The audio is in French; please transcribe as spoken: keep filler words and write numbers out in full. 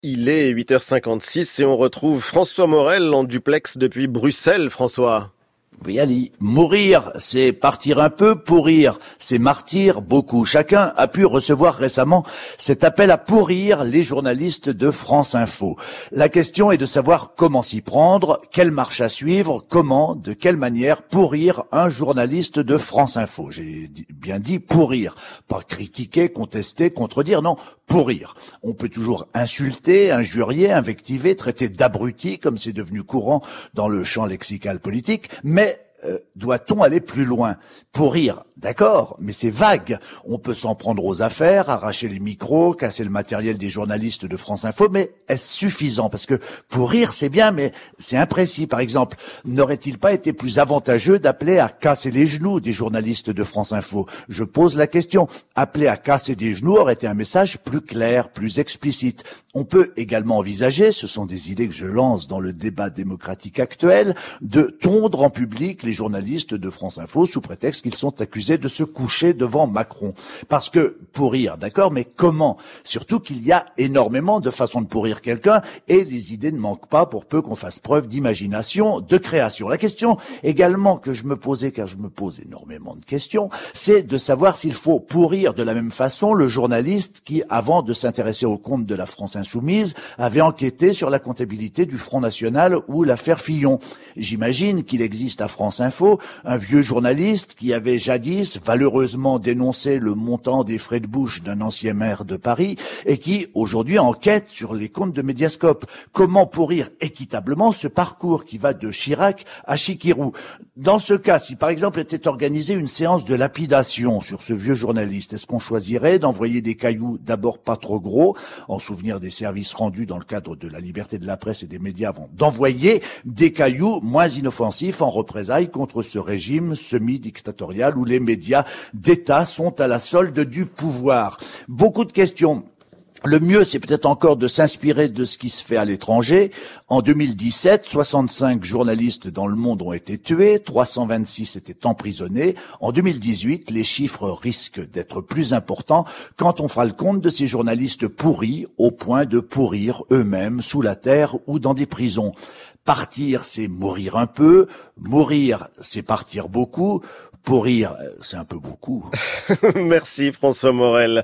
Il est huit heures cinquante-six et on retrouve François Morel en duplex depuis Bruxelles. François. Oui, Ali. Mourir, c'est partir un peu, pourrir, c'est martyr beaucoup. Chacun a pu recevoir récemment cet appel à pourrir les journalistes de France Info. La question est de savoir comment s'y prendre, quelle marche à suivre, comment, de quelle manière pourrir un journaliste de France Info. J'ai bien dit pourrir, pas critiquer, contester, contredire, non, pourrir. On peut toujours insulter, injurier, invectiver, traiter d'abruti, comme c'est devenu courant dans le champ lexical politique, mais Euh, doit-on aller plus loin? Pourrir, d'accord, mais c'est vague. On peut s'en prendre aux affaires, arracher les micros, casser le matériel des journalistes de France Info, mais est-ce suffisant? Parce que pourrir, c'est bien, mais c'est imprécis. Par exemple, n'aurait-il pas été plus avantageux d'appeler à casser les genoux des journalistes de France Info? Je pose la question. Appeler à casser des genoux aurait été un message plus clair, plus explicite. On peut également envisager, ce sont des idées que je lance dans le débat démocratique actuel, de tondre en public les journalistes de France Info sous prétexte qu'ils sont accusés de se coucher devant Macron. Parce que pourrir, d'accord, mais comment? Surtout qu'il y a énormément de façons de pourrir quelqu'un et les idées ne manquent pas pour peu qu'on fasse preuve d'imagination, de création. La question également que je me posais, car je me pose énormément de questions, c'est de savoir s'il faut pourrir de la même façon le journaliste qui, avant de s'intéresser au compte de la France Insoumise, avait enquêté sur la comptabilité du Front National ou l'affaire Fillon. J'imagine qu'il existe à France Info un vieux journaliste qui avait jadis valeureusement dénoncé le montant des frais de bouche d'un ancien maire de Paris et qui aujourd'hui enquête sur les comptes de Mediascope. Comment pourrir équitablement ce parcours qui va de Chirac à Chikirou? Dans ce cas, si par exemple était organisée une séance de lapidation sur ce vieux journaliste, est-ce qu'on choisirait d'envoyer des cailloux d'abord pas trop gros, en souvenir des services rendus dans le cadre de la liberté de la presse et des médias avant d'envoyer des cailloux moins inoffensifs en représailles contre ce régime semi-dictatorial où les médias d'État sont à la solde du pouvoir? Beaucoup de questions. Le mieux, c'est peut-être encore de s'inspirer de ce qui se fait à l'étranger. En deux mille dix-sept, soixante-cinq journalistes dans le monde ont été tués, trois cent vingt-six étaient emprisonnés. En deux mille dix-huit, les chiffres risquent d'être plus importants quand on fera le compte de ces journalistes pourris au point de pourrir eux-mêmes sous la terre ou dans des prisons. Partir, c'est mourir un peu. Mourir, c'est partir beaucoup. Pourrir, c'est un peu beaucoup. Merci François Morel.